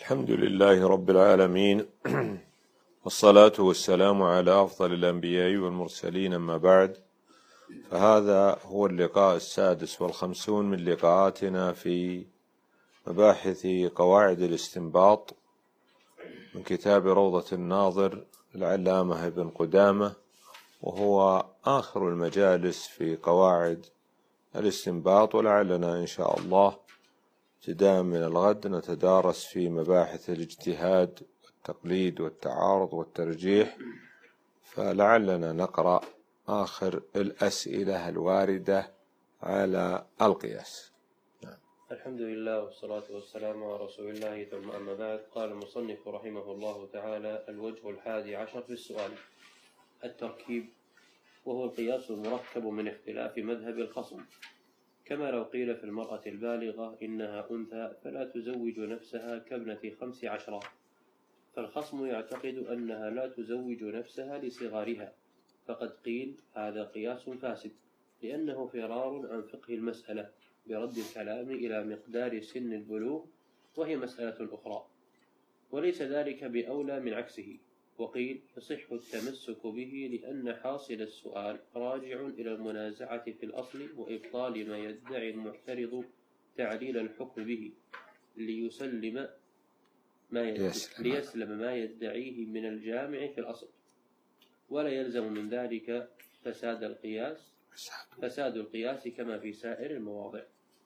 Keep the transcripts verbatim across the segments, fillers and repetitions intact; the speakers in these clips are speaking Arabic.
الحمد لله رب العالمين والصلاة والسلام على أفضل الأنبياء والمرسلين، أما بعد، فهذا هو اللقاء السادس والخمسون من لقاءاتنا في مباحث قواعد الاستنباط من كتاب روضة الناظر العلامة ابن قدامة، وهو آخر المجالس في قواعد الاستنباط، ولعلنا إن شاء الله ابتداء من الغد نتدارس في مباحث الاجتهاد والتقليد والتعارض والترجيح، فلعلنا نقرأ آخر الأسئلة الواردة على القياس. الحمد لله والصلاة والسلام على رسول الله، ثم أما بعد. قال المصنف رحمه الله تعالى: الوجه الحادي عشر في السؤال التركيب، وهو القياس المركب من اختلاف مذهب الخصم، كما لو قيل في المرأة البالغة إنها أنثى فلا تزوج نفسها كابنة خمس عشرة، فالخصم يعتقد أنها لا تزوج نفسها لصغارها، فقد قيل هذا قياس فاسد، لأنه فرار عن فقه المسألة برد الكلام إلى مقدار سن البلوغ، وهي مسألة أخرى، وليس ذلك بأولى من عكسه. وقيل يصح التمسك به لأن حاصل السؤال راجع إلى المنازعة في الأصل وإبطال ما يدعي المعترض تعليل الحكم به ليسلم ما يدعي ليسلم ما يدعيه من الجامع في الأصل، ولا يلزم من ذلك فساد القياس فساد القياس كما في سائر المواضع.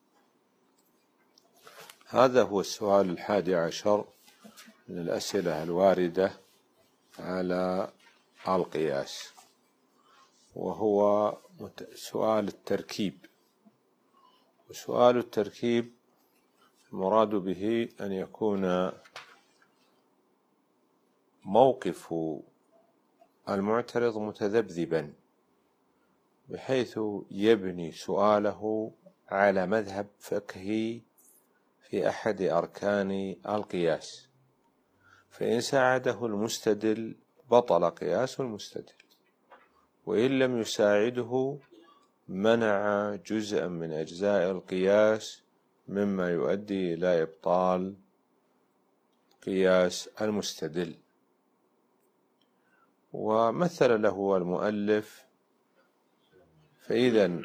هذا هو السؤال الحادي عشر من الأسئلة الواردة على القياس، وهو سؤال التركيب. وسؤال التركيب المراد به أن يكون موقف المعترض متذبذبا، بحيث يبني سؤاله على مذهب فقهي في أحد أركان القياس، فإن ساعده المستدل بطل قياس المستدل، وإن لم يساعده منع جزءا من أجزاء القياس مما يؤدي إلى إبطال قياس المستدل. ومثل له المؤلف، فإذا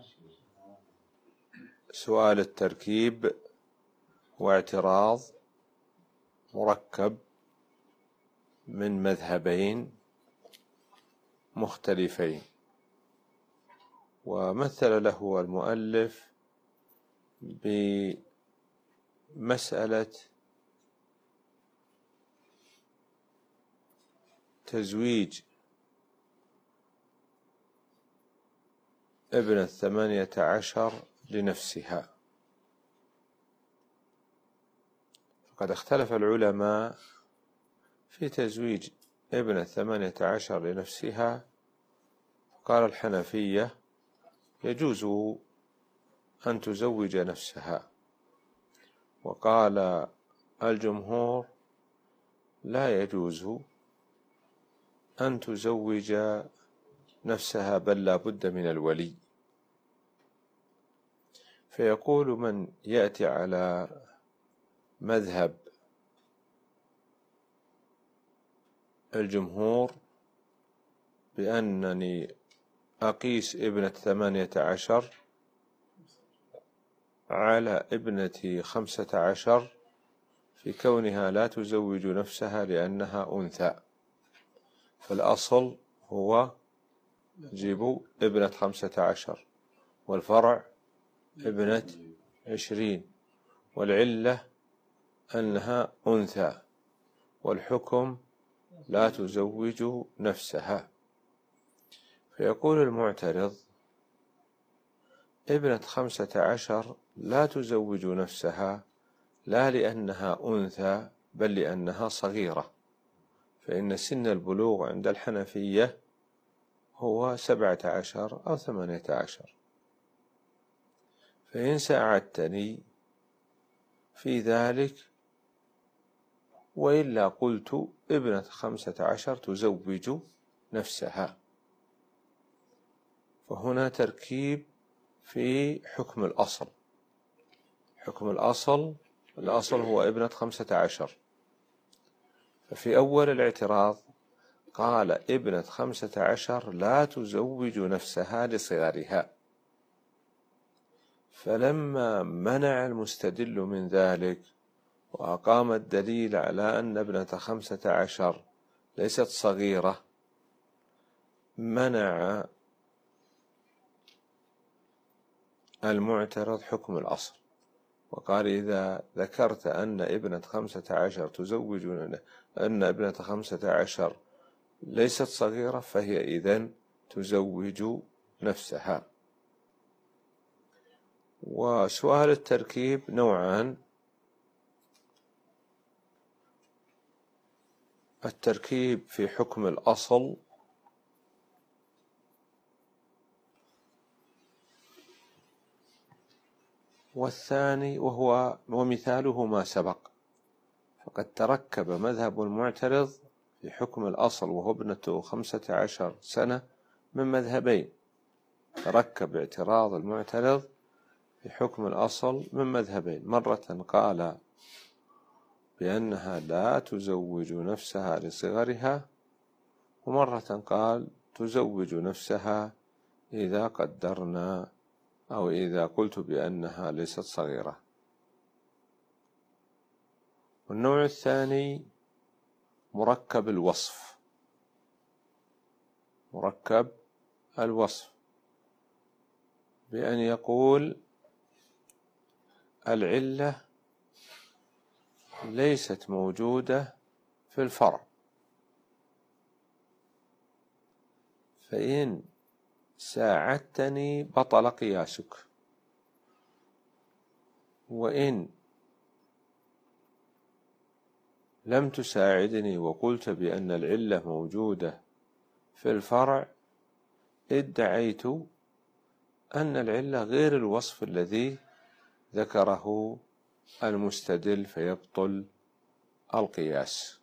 سؤال التركيب هو اعتراض مركب من مذهبين مختلفين، ومثل له المؤلف بمسألة تزويج ابن الثمانية عشر لنفسها. فقد اختلف العلماء في تزويج ابن الثمانية عشر لنفسها، قال الحنفية يجوز أن تزوج نفسها، وقال الجمهور لا يجوز أن تزوج نفسها، بل لا بد من الولي. فيقول من يأتي على مذهب الجمهور بأنني أقيس ابنة ثمانية عشر على ابنة خمسة عشر في كونها لا تزوج نفسها لأنها أنثى، فالأصل هو جيب ابنة خمسة عشر، والفرع ابنة عشرين، والعلة أنها أنثى، والحكم لا تزوج نفسها. فيقول المعترض ابنة خمسة عشر لا تزوج نفسها لا لأنها أنثى، بل لأنها صغيرة، فإن سن البلوغ عند الحنفية هو سبعة عشر أو ثمانية عشر. فإن ساعدتني في ذلك، وإلا قلت ابنة خمسة عشر تزوج نفسها. فهنا تركيب في حكم الأصل. حكم الأصل الأصل هو ابنة خمسة عشر، ففي أول الاعتراض قال ابنة خمسة عشر لا تزوج نفسها لصغرها، فلما منع المستدل من ذلك وأقام الدليل على أن ابنة خمسة عشر ليست صغيرة، منع المعترض حكم الأصل، وقال إذا ذكرت أن ابنة خمسة عشر تزوج أن ابنة خمسة عشر ليست صغيرة فهي إذن تزوج نفسها. وسؤال التركيب نوعان: التركيب في حكم الأصل، والثاني وهو ومثاله ما سبق، فقد تركب مذهب المعترض في حكم الأصل وهو ابنة خمسة عشر سنة من مذهبين. تركب اعتراض المعترض في حكم الأصل من مذهبين: مرة قال بأنها لا تزوج نفسها لصغرها، ومرة قال تزوج نفسها إذا قدرنا أو إذا قلت بأنها ليست صغيرة. والنوع الثاني مركب الوصف، مركب الوصف بأن يقول العلة ليست موجودة في الفرع، فإن ساعدتني بطل قياسك، وإن لم تساعدني وقلت بأن العلة موجودة في الفرع ادعيت أن العلة غير الوصف الذي ذكره المستدل فيبطل القياس.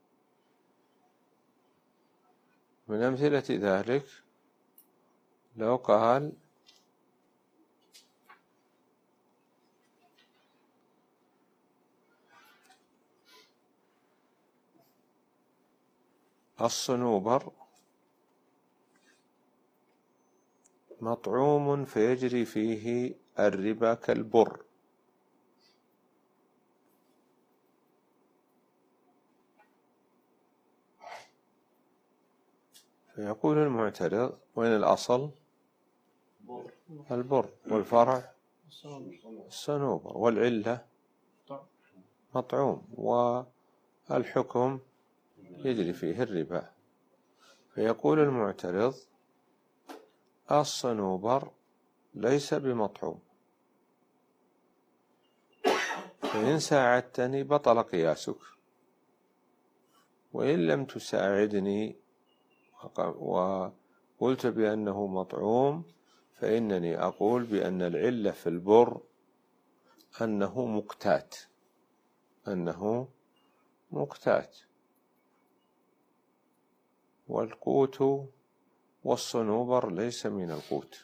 من أمثلة ذلك لو قال الصنوبر مطعوم فيجري فيه الربا كالبر، فيقول المعترض وين الأصل؟ البر، والفرع الصنوبر، والعلة مطعوم، والحكم يجري فيه الربا. فيقول المعترض الصنوبر ليس بمطعوم، فإن ساعدتني بطل قياسك، وإن لم تساعدني وقلت بأنه مطعوم فإنني أقول بأن العلة في البر أنه مقتات، أنه مقتات، والقوت والصنوبر ليس من القوت.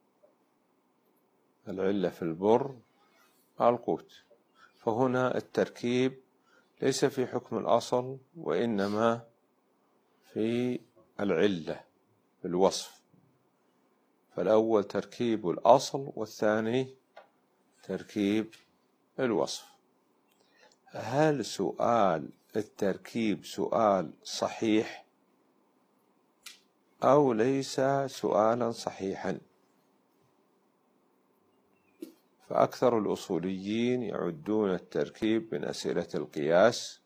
العلة في البر القوت، فهنا التركيب ليس في حكم الأصل وإنما في العلة في الوصف، فالأول تركيب الأصل والثاني تركيب الوصف. هل سؤال التركيب سؤال صحيح أو ليس سؤالا صحيحا؟ فأكثر الأصوليين يعدون التركيب من أسئلة القياس،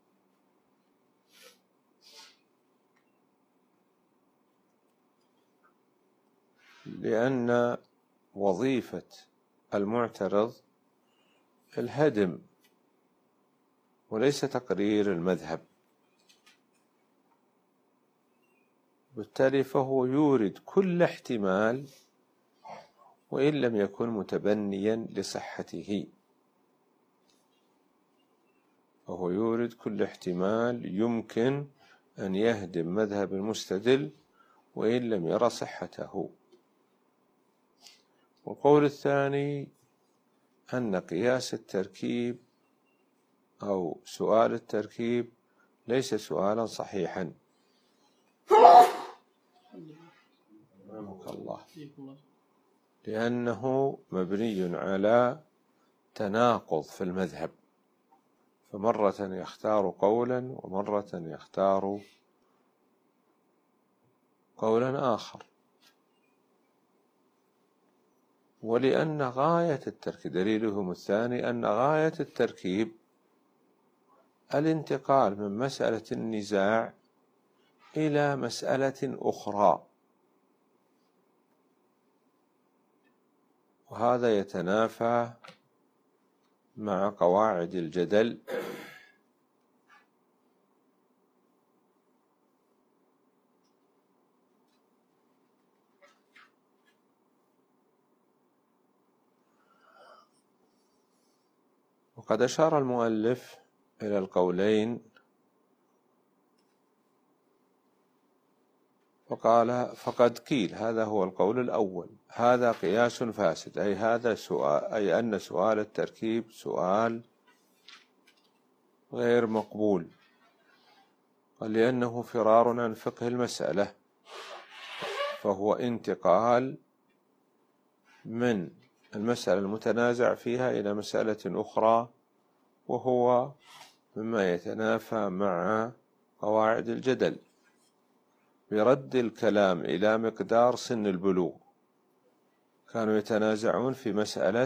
لأن وظيفة المعترض الهدم وليس تقرير المذهب، بالتالي فهو يورد كل احتمال وإن لم يكن متبنيا لصحته، فهو يورد كل احتمال يمكن أن يهدم مذهب المستدل وإن لم يرى صحته. والقول الثاني أن قياس التركيب أو سؤال التركيب ليس سؤالا صحيحا. رحمك الله. لأنه مبني على تناقض في المذهب، فمرة يختار قولا ومرة يختار قولا آخر. ولأن غاية التركيب، دليلهم الثاني أن غاية التركيب الانتقال من مسألة النزاع إلى مسألة أخرى، وهذا يتنافى مع قواعد الجدل وقد أشار المؤلف إلى القولين فقال فقد قيل، هذا هو القول الأول، هذا قياس فاسد، أي هذا سؤال، أي أن سؤال التركيب سؤال غير مقبول، لأنه فرار عن فقه المسألة، فهو انتقال من المسألة المتنازع فيها إلى مسألة أخرى، وهو مما يتنافى مع قواعد الجدل برد الكلام إلى مقدار سن البلوغ. كانوا يتنازعون في مسألة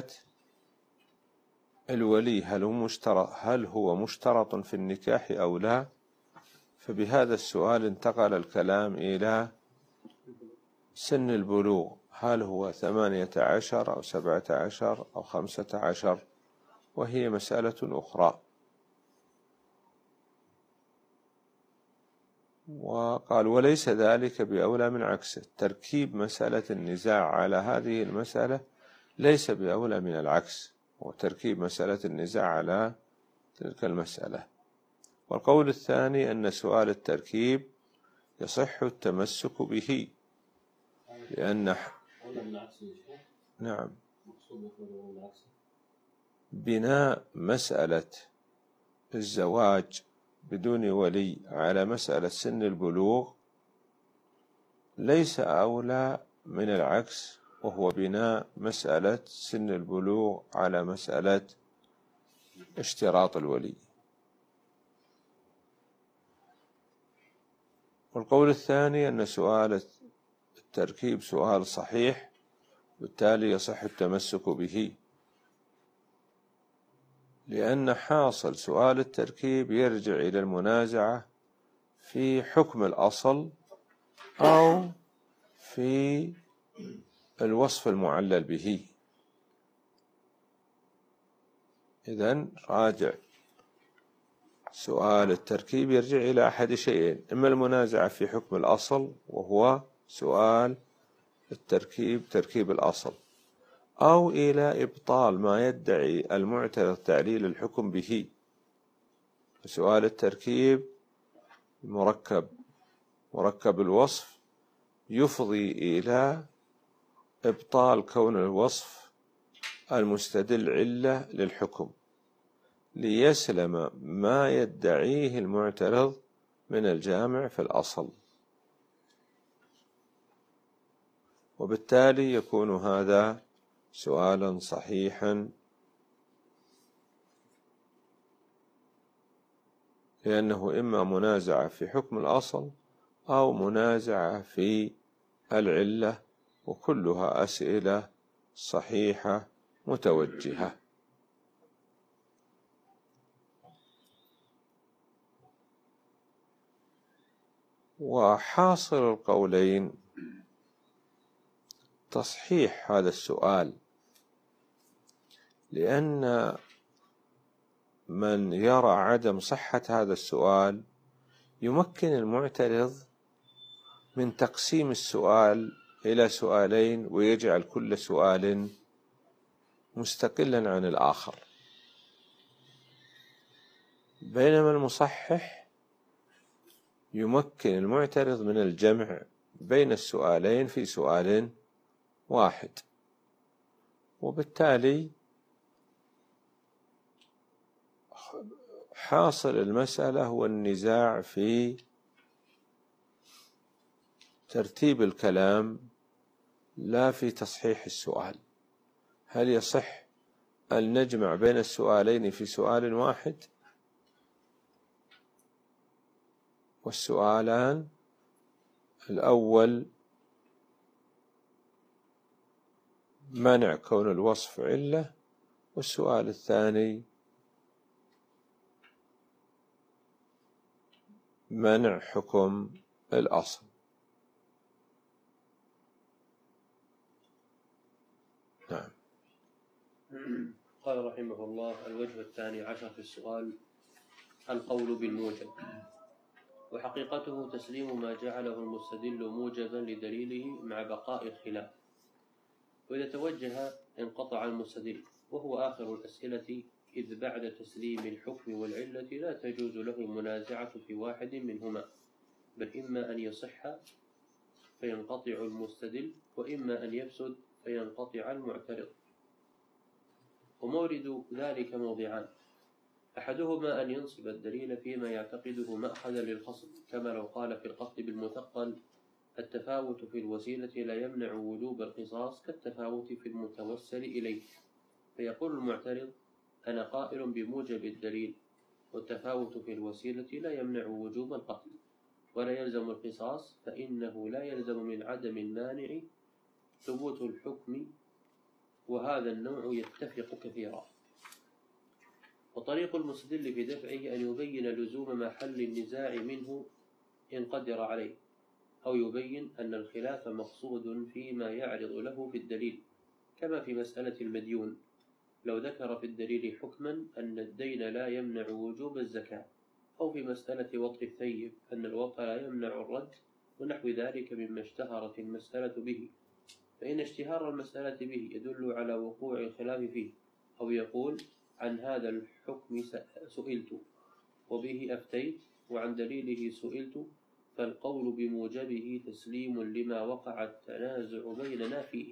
الولي هل هو مشترط, هل هو مشترط في النكاح أو لا، فبهذا السؤال انتقل الكلام إلى سن البلوغ، هل هو ثمانية عشر أو سبعة عشر أو خمسة عشر، وهي مسألة أخرى. وقال وليس ذلك بأولى من عكسه، تركيب مسألة النزاع على هذه المسألة ليس بأولى من العكس، وتركيب مسألة النزاع على تلك المسألة. والقول الثاني أن سؤال التركيب يصح التمسك به، لأن نعم بناء مسألة الزواج بدون ولي على مسألة سن البلوغ ليس أولى من العكس، وهو بناء مسألة سن البلوغ على مسألة اشتراط الولي. والقول الثاني أن سؤال التركيب سؤال صحيح، بالتالي يصح التمسك به، لأن حاصل سؤال التركيب يرجع إلى المنازعة في حكم الأصل أو في الوصف المعلل به. إذن راجع سؤال التركيب يرجع إلى أحد شيئين، إما المنازعة في حكم الأصل وهو سؤال التركيب تركيب الأصل، أو إلى إبطال ما يدعي المعترض تعليل الحكم به. سؤال التركيب مركب مركب الوصف يفضي إلى إبطال كون الوصف المستدل علة للحكم، ليسلم ما يدعيه المعترض من الجامع في الأصل، وبالتالي يكون هذا سؤالا صحيحا، لأنه إما منازعة في حكم الأصل أو منازعة في العلة، وكلها أسئلة صحيحة متوجهة. وحاصل القولين تصحيح هذا السؤال، لأن من يرى عدم صحة هذا السؤال يمكن المعترض من تقسيم السؤال إلى سؤالين ويجعل كل سؤال مستقلا عن الآخر، بينما المصحح يمكن المعترض من الجمع بين السؤالين في سؤال واحد، وبالتالي حاصل المسألة هو النزاع في ترتيب الكلام لا في تصحيح السؤال. هل يصح أن نجمع بين السؤالين في سؤال واحد؟ والسؤالان الأول منع كون الوصف علة، والسؤال الثاني منع حكم الأصل. نعم. قال رحمه الله: الوجه الثاني عشر في السؤال القول بالموجب، وحقيقته تسليم ما جعله المستدل موجبا لدليله مع بقاء الخلاف، وإذا توجه انقطع المستدل، وهو آخر الأسئلة، إذ بعد تسليم الحكم والعلة لا تجوز له المنازعة في واحد منهما، بل إما أن يصح فينقطع المستدل، وإما أن يفسد فينقطع المعترض. ومورد ذلك موضعان: أحدهما أن ينصب الدليل فيما يعتقده مأخذا للخصم، كما لو قال في القتل بالمثقل: التفاوت في الوسيلة لا يمنع وجوب القصاص كالتفاوت في المتوسل إليه، فيقول المعترض: أنا قائل بموجب الدليل، والتفاوت في الوسيلة لا يمنع وجوب القتل ولا يلزم القصاص، فإنه لا يلزم من عدم المانع ثبوت الحكم، وهذا النوع يتفق كثيرا. وطريق المستدل في دفعه أن يبين لزوم محل النزاع منه إن قدر عليه، أو يبين أن الخلاف مقصود فيما يعرض له في الدليل، كما في مسألة المديون، لو ذكر في الدليل حكما أن الدين لا يمنع وجوب الزكاة، أو في مسألة وطء الثيب أن الوطء لا يمنع الرد، ونحو ذلك مما اشتهرت المسألة به، فإن اشتهار المسألة به يدل على وقوع الخلاف فيه، أو يقول: عن هذا الحكم سئلت وبه أفتيت وعن دليله سئلت، فالقول بموجبه تسليم لما وقع التنازع بيننا فيه.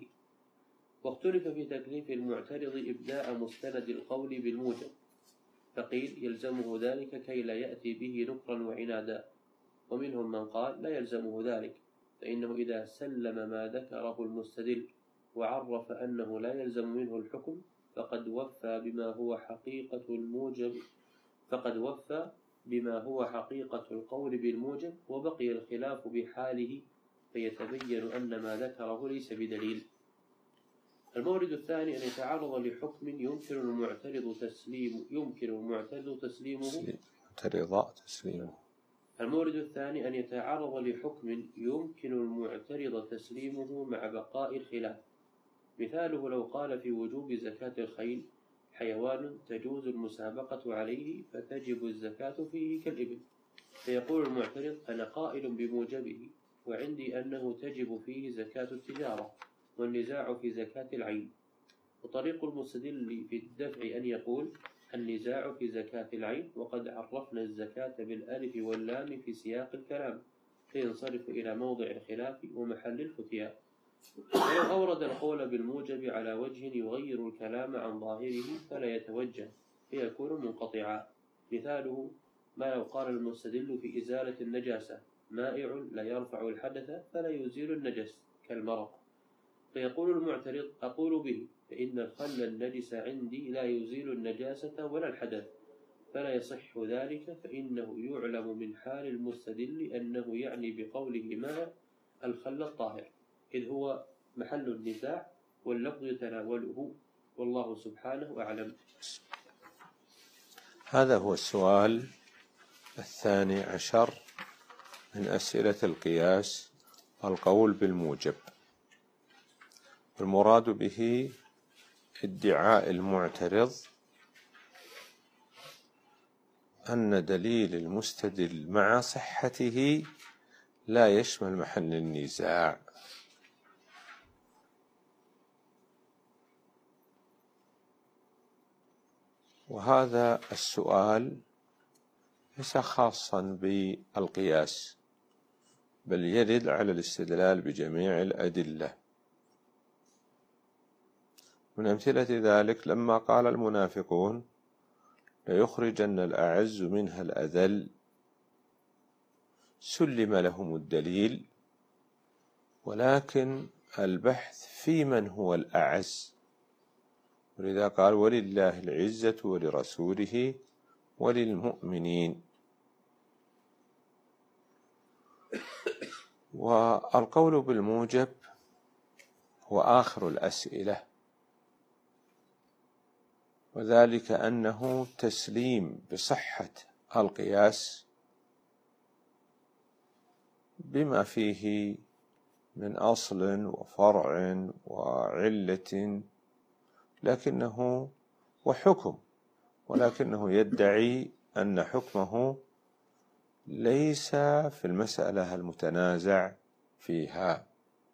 واختلف في تكليف المعترض إبداء مستند القول بالموجب، فقيل يلزمه ذلك كي لا يأتي به نكرا وعنادا، ومنهم من قال لا يلزمه ذلك، فإنه إذا سلم ما ذكره المستدل وعرف أنه لا يلزم منه الحكم فقد وفى بما هو حقيقة الموجب فقد وفى بما هو حقيقة القول بالموجب، وبقي الخلاف بحاله، فيتبين أن ما ذكره ليس بدليل. المورد الثاني أن يتعرض لحكم يمكن المعترض تسليم يمكن المعترض تسليمه تسليمه المورد الثاني أن يتعرض لحكم يمكن المعترض تسليمه مع بقاء الخلاف. مثاله لو قال في وجوب زكاة الخيل: حيوان تجوز المسابقة عليه فتجب الزكاة فيه كالإبل، فيقول المعترض: أنا قائل بموجبه، وعندي أنه تجب فيه زكاة التجارة، والنزاع في زكاة العين. وطريق المستدل في الدفع أن يقول: النزاع في زكاة العين، وقد عرفنا الزكاة بالألف واللام في سياق الكلام، فينصرف إلى موضع الخلاف ومحل الفتيا. ولو أورد القول بالموجب على وجه يغير الكلام عن ظاهره فلا يتوجه، فيكون منقطعا. مثاله ما لو قال المستدل في إزالة النجاسة: مائع لا يرفع الحدث فلا يزيل النجس كالمرض، فيقول المعترض: أقول به، فإن الخل النجس عندي لا يزيل النجاسة ولا الحدث، فلا يصح ذلك، فإنه يعلم من حال المستدل أنه يعني بقوله ماء الخل الطاهر، إذ هو محل النزاع واللفظ يتناوله، والله سبحانه أعلم. هذا هو السؤال الثاني عشر من أسئلة القياس، القول بالموجب. المراد به ادعاء المعترض أن دليل المستدل مع صحته لا يشمل محل النزاع، وهذا السؤال ليس خاصا بالقياس، بل يدل على الاستدلال بجميع الأدلة. من أمثلة ذلك لما قال المنافقون: ليخرجن الأعز منها الأذل، سلم لهم الدليل، ولكن البحث في من هو الأعز. ولذا قال ولله العزة ولرسوله وللمؤمنين. والقول بالموجب هو آخر الأسئلة، وذلك أنه تسليم بصحة القياس بما فيه من أصل وفرع وعلة، لكنه وحكم، ولكنه يدعي أن حكمه ليس في المسألة المتنازع فيها.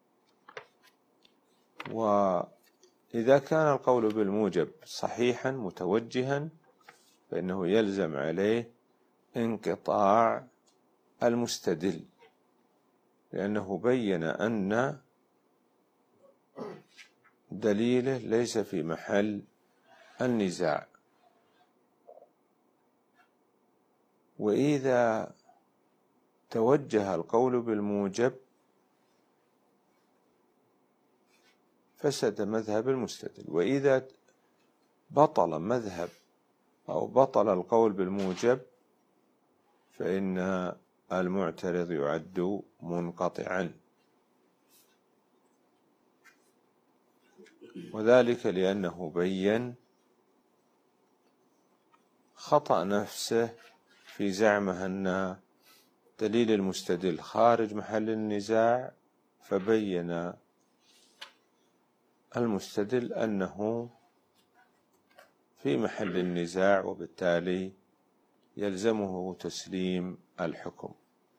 وإذا كان القول بالموجب صحيحا متوجها فإنه يلزم عليه انقطاع المستدل، لأنه بين أن دليله ليس في محل النزاع. وإذا توجه القول بالموجب فسد مذهب المستدل، وإذا بطل مذهب أو بطل القول بالموجب فإن المعترض يعد منقطعا، وذلك لأنه بين خطأ نفسه في زعمه أن دليل المستدل خارج محل النزاع، فبين المستدل أنه في محل النزاع، وبالتالي يلزمه تسليم الحكم.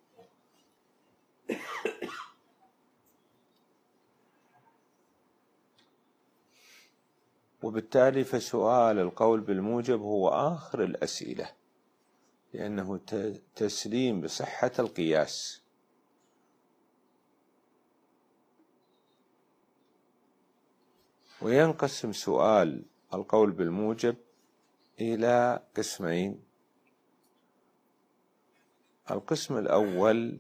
وبالتالي فسؤال القول بالموجب هو آخر الأسئلة، لأنه تسليم بصحة القياس. وينقسم سؤال القول بالموجب إلى قسمين. القسم الأول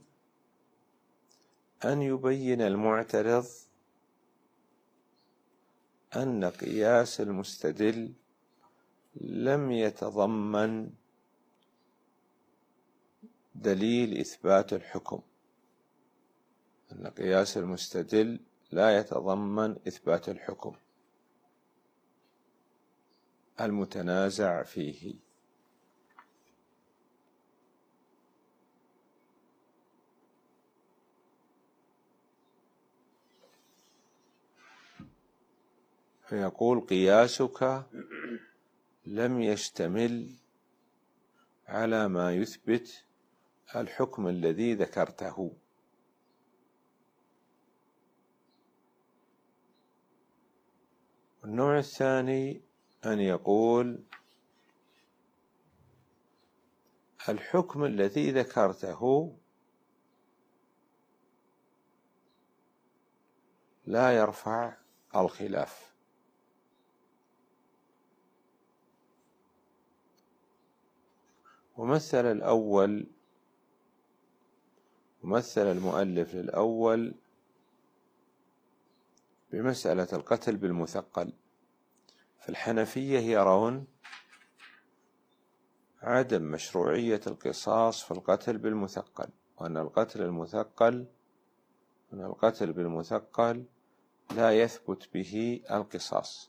أن يبين المعترض أن قياس المستدل لم يتضمن دليل إثبات الحكم، أن قياس المستدل لا يتضمن إثبات الحكم المتنازع فيه. فيقول قياسك لم يشتمل على ما يثبت الحكم الذي ذكرته. النوع الثاني أن يقول الحكم الذي ذكرته لا يرفع الخلاف، ومثل الأول ومثل المؤلف للأول بمسألة القتل بالمثقل. فالحنفية يرون عدم مشروعية القصاص في القتل بالمثقل، وأن القتل المثقل أن القتل بالمثقل لا يثبت به القصاص.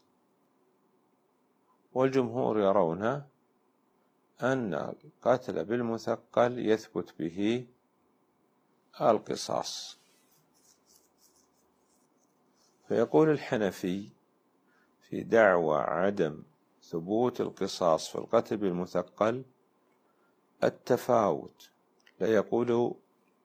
والجمهور يرون أن القتل بالمثقل يثبت به القصاص. فيقول الحنفي في دعوى عدم ثبوت القصاص في القتل بالمثقل التفاوت، لا يقول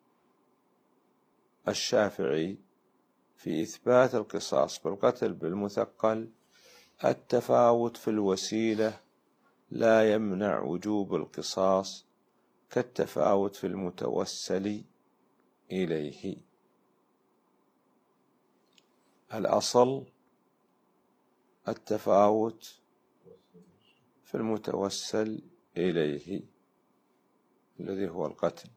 الشافعي في إثبات القصاص بالقتل بالمثقل التفاوت في الوسيلة لا يمنع وجوب القصاص كالتفاوت في المتوسل إليه. الأصل التفاوت في المتوسل إليه الذي هو القتل،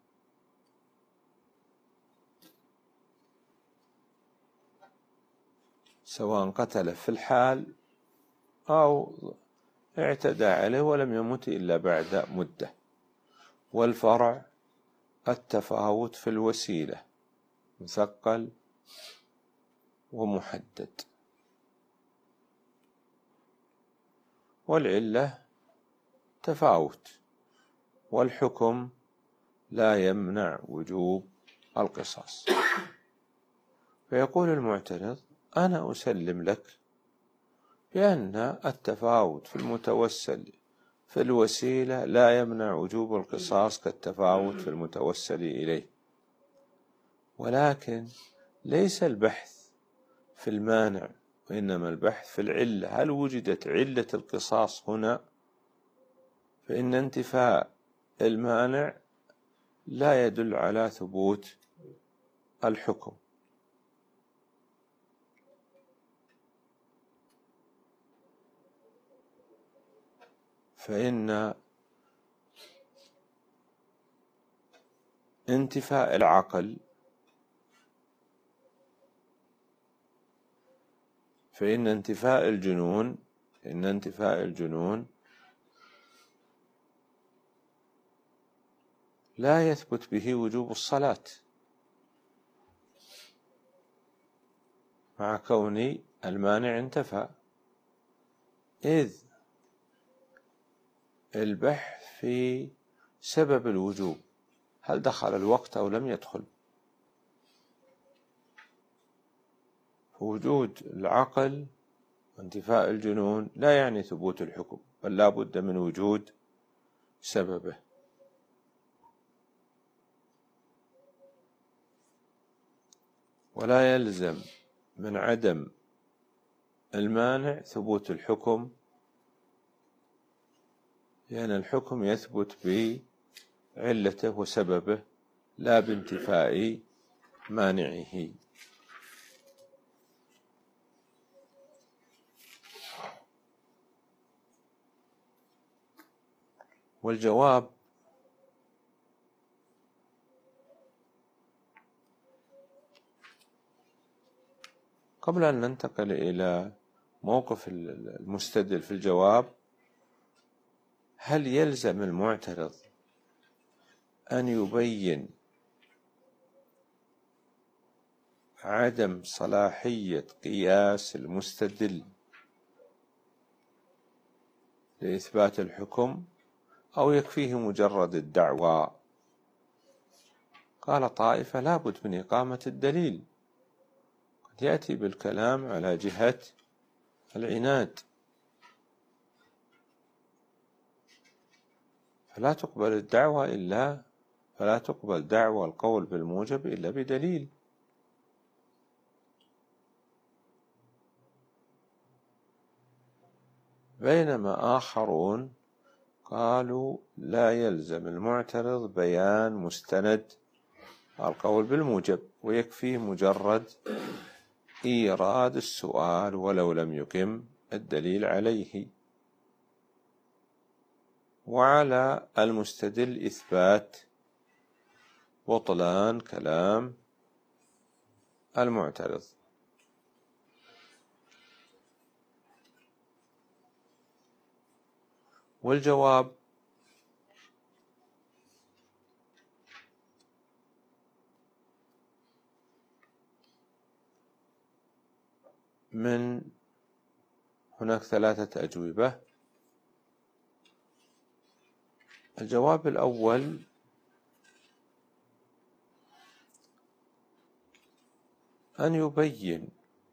سواء قتل في الحال أو اعتدى عليه ولم يمت إلا بعد مدة. والفرع التفاوت في الوسيلة، مثقل ومحدد. والعلة تفاوت، والحكم لا يمنع وجوب القصاص. فيقول المعترض: أنا أسلم لك بأن التفاوت في المتوسل في الوسيلة لا يمنع وجوب القصاص كالتفاوت في المتوسل إليه، ولكن ليس البحث في المانع، وإنما البحث في العلة. هل وجدت علة القصاص هنا؟ فإن انتفاء المانع لا يدل على ثبوت الحكم. فإن انتفاء العقل فإن انتفاء الجنون إن انتفاء الجنون لا يثبت به وجوب الصلاة، مع كون المانع انتفى، إذ البحث في سبب الوجوب، هل دخل الوقت أو لم يدخل. وجود العقل وانتفاء الجنون لا يعني ثبوت الحكم، بل لا بد من وجود سببه. ولا يلزم من عدم المانع ثبوت الحكم، لأن الحكم يثبت بعلته وسببه لا بانتفاء مانعه. والجواب: قبل أن ننتقل إلى موقف المستدل في الجواب، هل يلزم المعترض أن يبين عدم صلاحية قياس المستدل لإثبات الحكم، أو يكفيه مجرد الدعوى؟ قال طائفة: لا بد من إقامة الدليل، قد يأتي بالكلام على جهة العناد، فلا تقبل الدعوة إلا فلا تقبل دعوى القول بالموجب إلا بدليل. بينما آخرون قالوا: لا يلزم المعترض بيان مستند القول بالموجب، ويكفيه مجرد إيراد السؤال ولو لم يقم الدليل عليه. وعلى المستدل إثبات بطلان كلام المعترض. والجواب: من هناك ثلاثة أجوبة. الجواب الأول: أن يبين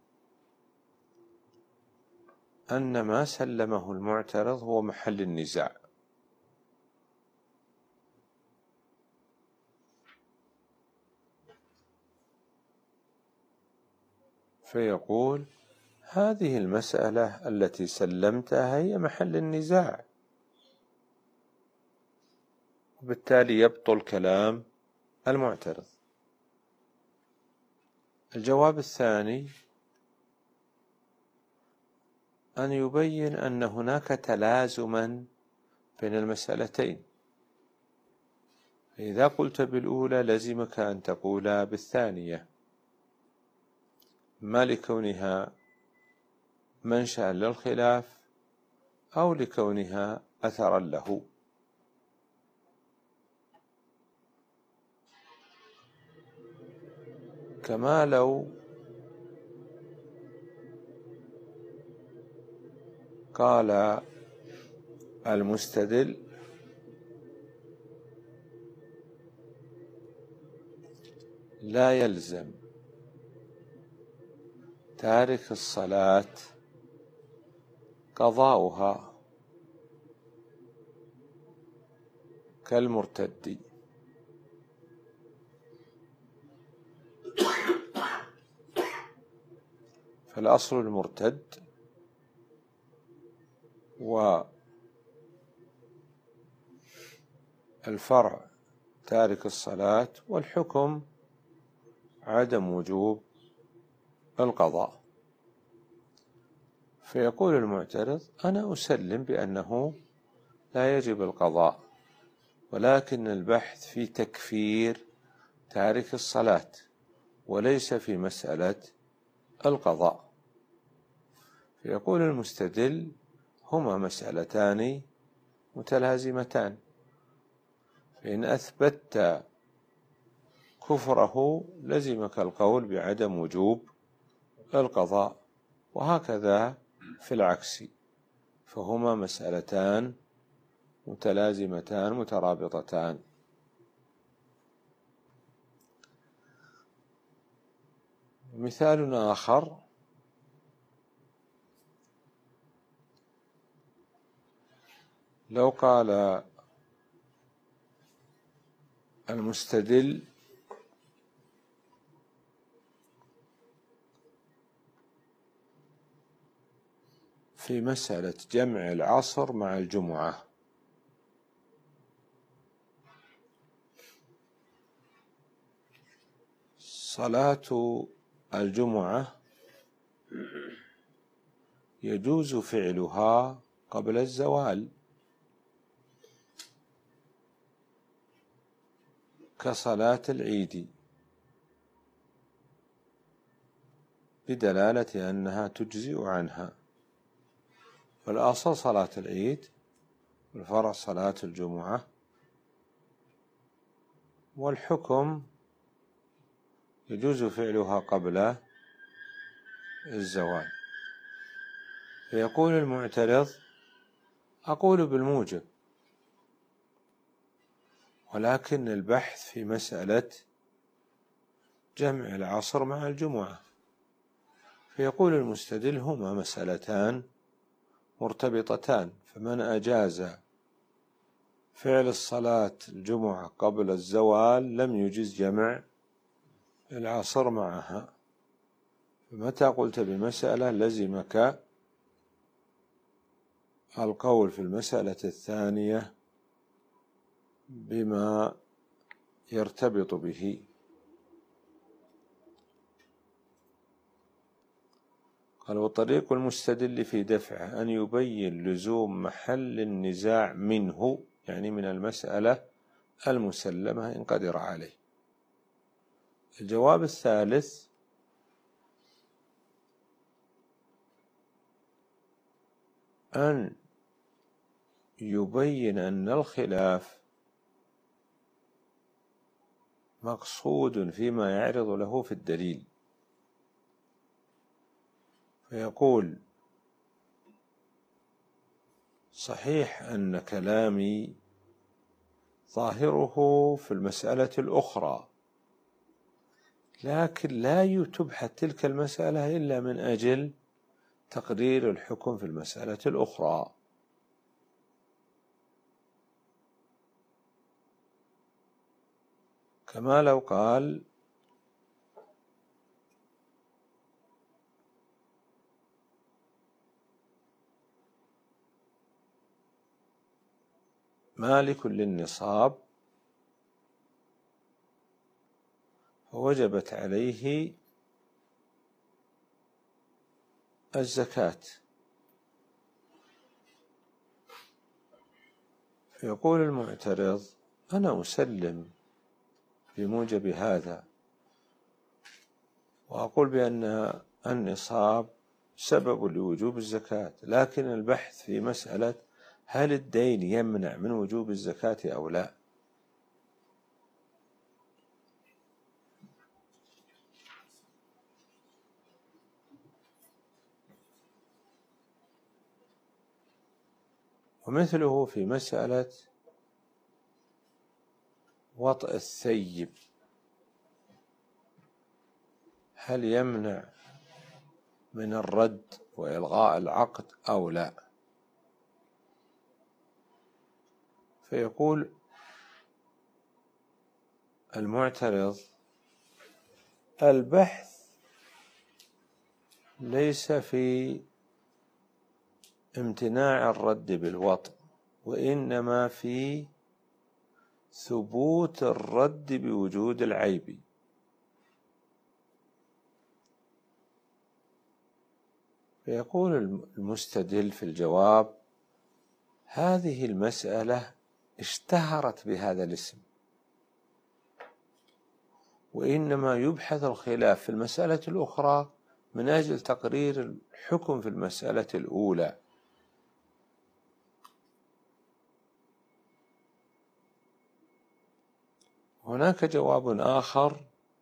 أن ما سلمه المعترض هو محل النزاع، فيقول: هذه المسألة التي سلمتها هي محل النزاع، وبالتالي يبطل كلام المعترض. الجواب الثاني: أن يبين أن هناك تلازما بين المسألتين. إذا قلت بالأولى لزمك أن تقول بالثانية، ما لكونها منشأ للخلاف أو لكونها أثرا له. كما لو قال المستدل لا يلزم تارك الصلاة قضاؤها كالمرتد، فالأصل المرتد والفرع تارك الصلاة، والحكم عدم وجوب القضاء. فيقول المعترض أنا أسلم بأنه لا يجب القضاء، ولكن البحث في تكفير تارك الصلاة وليس في مسألة القضاء. فيقول المستدل هما مسألتان متلازمتان، فإن أثبتت كفره لزمك القول بعدم وجوب القضاء، وهكذا في العكس، فهما مسألتان متلازمتان مترابطتان. مثال آخر: لو قال المستدل في مسألة جمع العصر مع الجمعة، صلاة الجمعة يجوز فعلها قبل الزوال كصلاة العيد، بدلالة أنها تجزئ عنها، والأصل صلاة العيد والفرع صلاة الجمعة، والحكم يجوز فعلها قبل الزوال. فيقول المعترض أقول بالموجب، ولكن البحث في مسألة جمع العصر مع الجمعة. فيقول المستدل هما مسألتان مرتبطتان، فمن أجاز فعل الصلاة الجمعة قبل الزوال لم يجز جمع العصر معها. فمتى قلت بمسألة لزمك القول في المسألة الثانية بما يرتبط به. قال: وطريق المستدل في دفعه أن يبين لزوم محل النزاع منه، يعني من المسألة المسلمة إن قدر عليه. الجواب الثالث: أن يبين أن الخلاف مقصود فيما يعرض له في الدليل. فيقول: صحيح أن كلامي ظاهره في المسألة الأخرى، لكن لا تبحث تلك المسألة إلا من أجل تقرير الحكم في المسألة الأخرى. كما لو قال: مالك للنصاب فوجبت عليه الزكاة، يقول المعترض: أنا أسلم بموجب هذا، وأقول بأن النصاب سبب لوجوب الزكاة، لكن البحث في مسألة هل الدين يمنع من وجوب الزكاة أو لا. ومثله في مسألة وطء الثيب، هل يمنع من الرد وإلغاء العقد أو لا. فيقول المعترض: البحث ليس في امتناع الرد بالوطء، وإنما في ثبوت الرد بوجود العيب. فيقول المستدل في الجواب: هذه المسألة اشتهرت بهذا الاسم، وإنما يبحث الخلاف في المسألة الأخرى من أجل تقرير الحكم في المسألة الأولى. هناك جواب آخر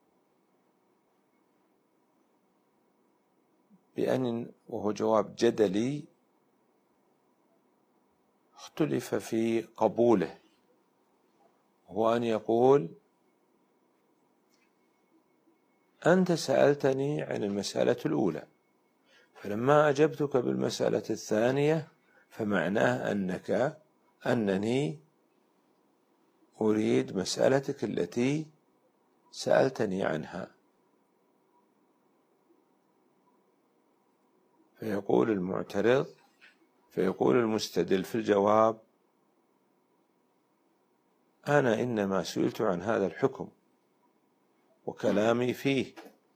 بأن، وهو جواب جدلي اختلف في قبوله، هو أن يقول: أنت سألتني عن المسألة الأولى، فلما أجبتك بالمسألة الثانية فمعناه أنك أنني أريد مسألتك التي سألتني عنها. فيقول المعترض فيقول المستدل في الجواب: أنا إنما سئلت عن هذا الحكم وكلامي فيه،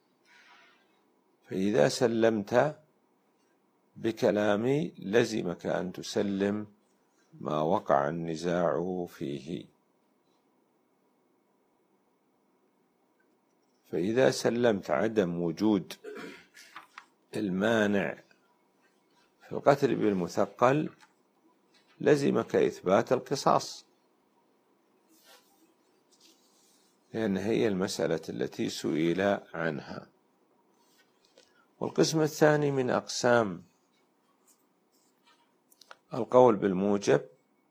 فإذا سلمت بكلامي لزمك أن تسلم ما وقع النزاع فيه. فإذا سلمت عدم وجود المانع في القتل بالمثقل لزمك إثبات القصاص، لأن هي المسألة التي سئل عنها. والقسم الثاني من أقسام القول بالموجب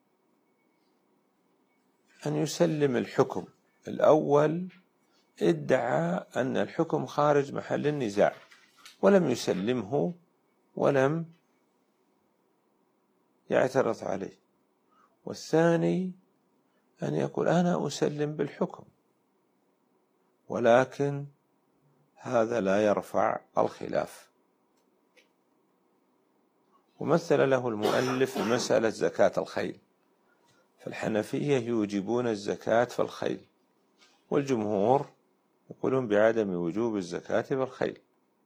أن يسلم الحكم. الأول ادعى أن الحكم خارج محل النزاع ولم يسلمه ولم يعترض عليه، والثاني أن يقول: أنا أسلم بالحكم، ولكن هذا لا يرفع الخلاف. ومثل له المؤلف مسألة زكاة الخيل، فالحنفية يوجبون الزكاة في الخيل، والجمهور يقولون بعدم وجوب الزكاة في الخيل.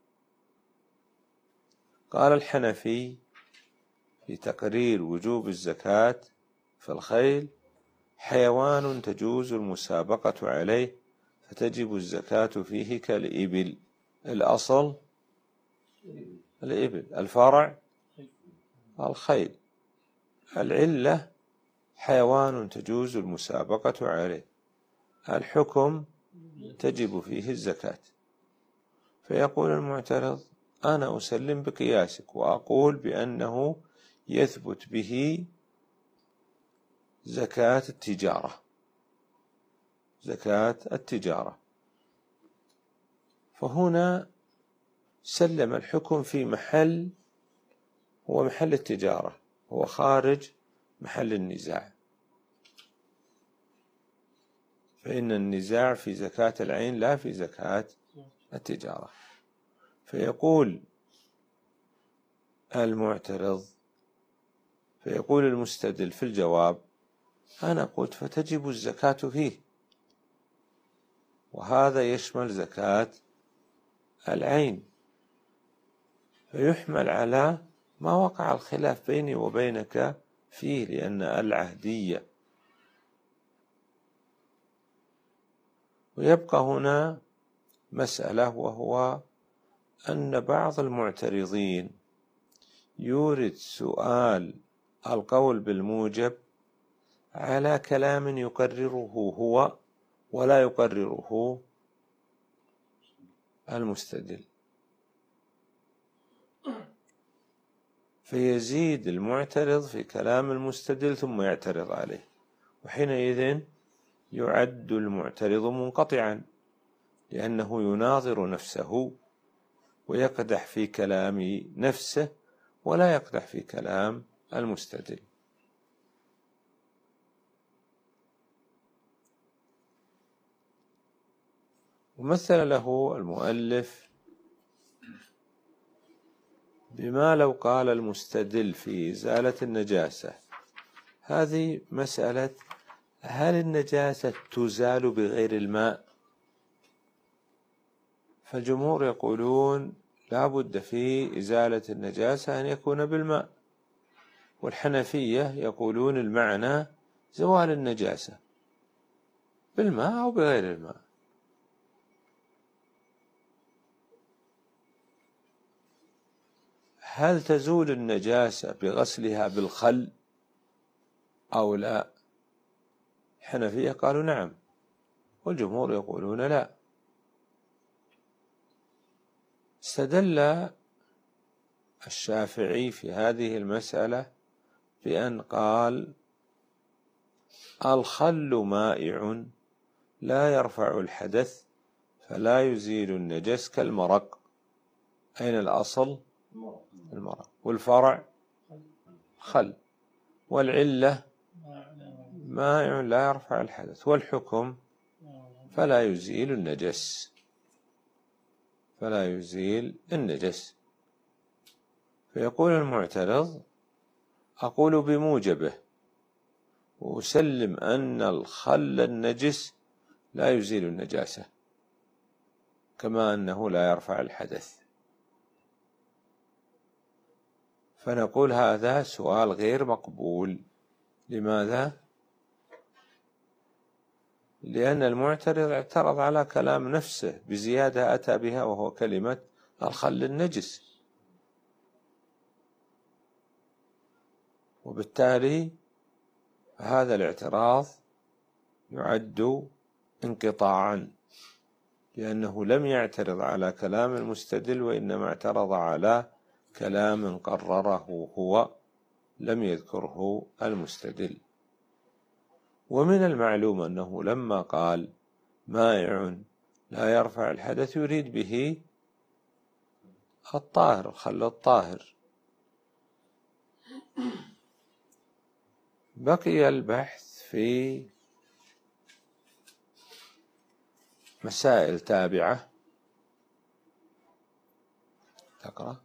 قال الحنفي في تقرير وجوب الزكاة في الخيل: حيوان تجوز المسابقة عليه فتجب الزكاة فيه كالإبل. الأصل الإبل، الفرع الخيل، العلة حيوان تجوز المسابقة عليه، الحكم تجب فيه الزكاة. فيقول المعترض: أنا أسلم بقياسك وأقول بأنه يثبت به زكاة التجارة زكاة التجارة فهنا سلم الحكم في محل هو محل التجارة، هو خارج محل النزاع، فإن النزاع في زكاة العين لا في زكاة التجارة. فيقول المعترض فيقول المستدل في الجواب: أنا قلت فتجب الزكاة فيه، وهذا يشمل زكاة العين، فيحمل على ما وقع الخلاف بيني وبينك فيه، لأن العهدية ويبقى هنا مسألة، وهو أن بعض المعترضين يورد سؤال القول بالموجب على كلام يقرره هو ولا يقرره المستدل، فيزيد المعترض في كلام المستدل ثم يعترض عليه، وحينئذ يعد المعترض منقطعا، لأنه يناظر نفسه ويقدح في كلام نفسه ولا يقدح في كلام المستدل. ومثل له المؤلف بما لو قال المستدل في إزالة النجاسة. هذه مسألة هل النجاسة تزال بغير الماء؟ فالجمهور يقولون لا بد في إزالة النجاسة أن يكون بالماء، والحنفية يقولون المعنى زوال النجاسة بالماء أو بغير الماء. هل تزول النجاسة بغسلها بالخل أو لا؟ الحنفية قالوا نعم، والجمهور يقولون لا. استدل الشافعي في هذه المسألة بأن قال الخل مائع لا يرفع الحدث فلا يزيل النجس كالمرق. أين الأصل؟ المرق، والفرع خل، والعلة مائع لا يرفع الحدث، والحكم فلا يزيل النجس فلا يزيل النجس. فيقول المعترض أقول بموجبه وأسلم أن الخل النجس لا يزيل النجاسة كما أنه لا يرفع الحدث. فنقول هذا سؤال غير مقبول. لماذا؟ لأن المعترض اعترض على كلام نفسه بزيادة أتى بها، وهو كلمة الخل النجس، وبالتالي هذا الاعتراض يعد انقطاعا، لأنه لم يعترض على كلام المستدل، وإنما اعترض على كلام قرره هو لم يذكره المستدل. ومن المعلوم أنه لما قال مائع لا يرفع الحدث يريد به الطاهر، الخل الطاهر. بقي البحث في مسائل تابعة. تقرأ.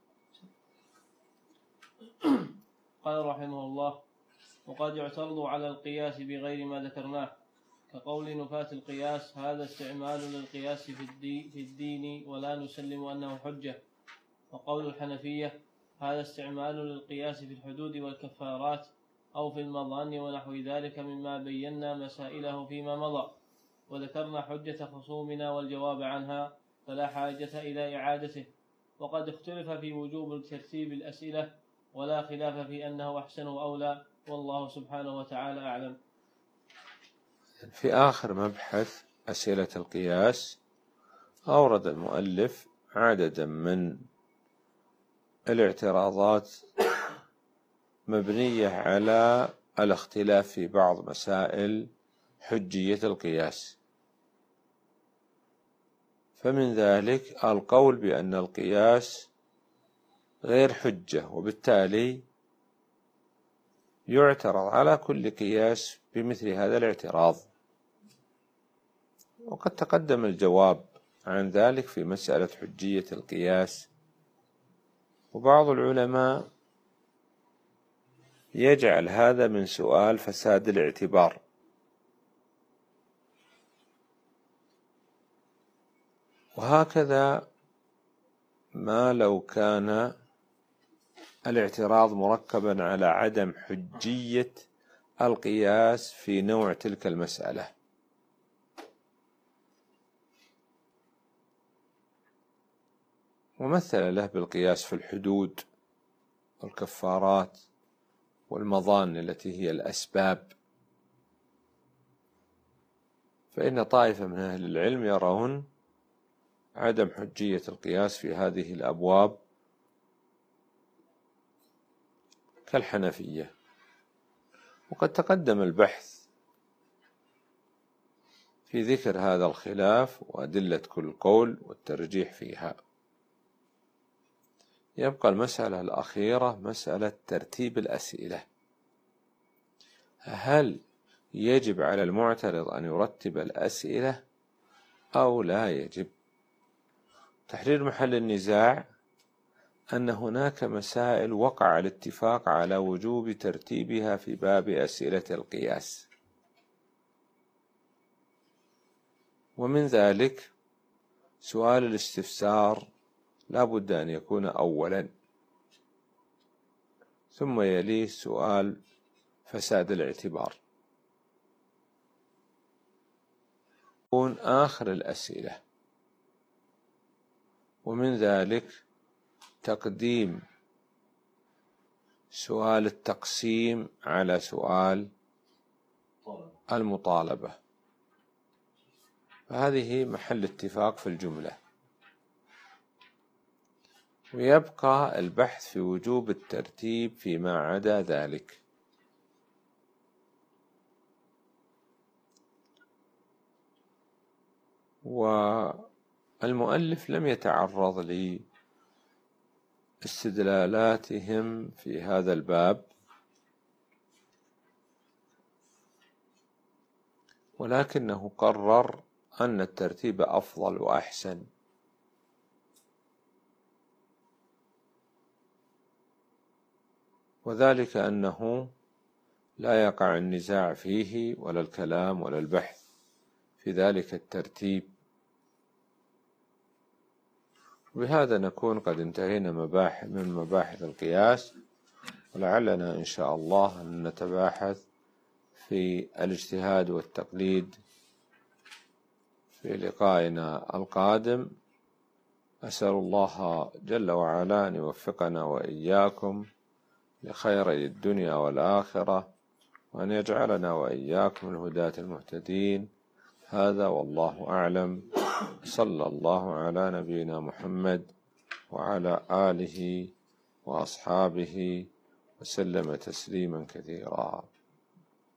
قال رحمه الله: وقد يعترض على القياس بغير ما ذكرناه، كقول نفاة القياس هذا استعمال للقياس في الدين, في الدين ولا نسلم أنه حجة، وقول الحنفية هذا استعمال للقياس في الحدود والكفارات أو في المظان ونحو ذلك مما بينا مسائله فيما مضى، وذكرنا حجة خصومنا والجواب عنها فلا حاجة إلى إعادته. وقد اختلف في وجوب ترتيب الأسئلة ولا خلاف في أنه أحسن وأولى، والله سبحانه وتعالى أعلم. في آخر مبحث أسئلة القياس أورد المؤلف عددا من الاعتراضات مبنية على الاختلاف في بعض مسائل حجية القياس. فمن ذلك القول بأن القياس غير حجة، وبالتالي يعترض على كل قياس بمثل هذا الاعتراض. وقد تقدم الجواب عن ذلك في مسألة حجية القياس. وبعض العلماء يجعل هذا من سؤال فساد الاعتبار، وهكذا ما لو كان الاعتراض مركبا على عدم حجية القياس في نوع تلك المسألة. ومثل له بالقياس في الحدود والكفارات والمظان التي هي الأسباب. فإن طائفة من أهل العلم يرون عدم حجية القياس في هذه الأبواب كالحنفية، وقد تقدم البحث في ذكر هذا الخلاف وأدلة كل قول والترجيح فيها. يبقى المسألة الأخيرة مسألة ترتيب الأسئلة. هل يجب على المعترض أن يرتب الأسئلة أو لا يجب؟ تحرير محل النزاع أن هناك مسائل وقع الاتفاق على وجوب ترتيبها في باب أسئلة القياس، ومن ذلك سؤال الاستفسار لا بد أن يكون أولا، ثم يليه سؤال فساد الاعتبار، يكون آخر الأسئلة، ومن ذلك تقديم سؤال التقسيم على سؤال المطالبة. فهذه محل اتفاق في الجملة. ويبقى البحث في وجوب الترتيب فيما عدا ذلك. والمؤلف لم يتعرض لاستدلالاتهم في هذا الباب، ولكنه قرر أن الترتيب أفضل وأحسن، وذلك أنه لا يقع النزاع فيه ولا الكلام ولا البحث في ذلك الترتيب. وبهذا نكون قد انتهينا مباحث من مباحث القياس، ولعلنا إن شاء الله أن نتباحث في الاجتهاد والتقليد في لقائنا القادم. أسأل الله جل وعلا أن يوفقنا وإياكم لخير الدنيا والآخرة، وأن يجعلنا وإياكم الهداة المهتدين. هذا والله أعلم. صلى الله على نبينا محمد وعلى آله وأصحابه وسلم تسليما كثيرا.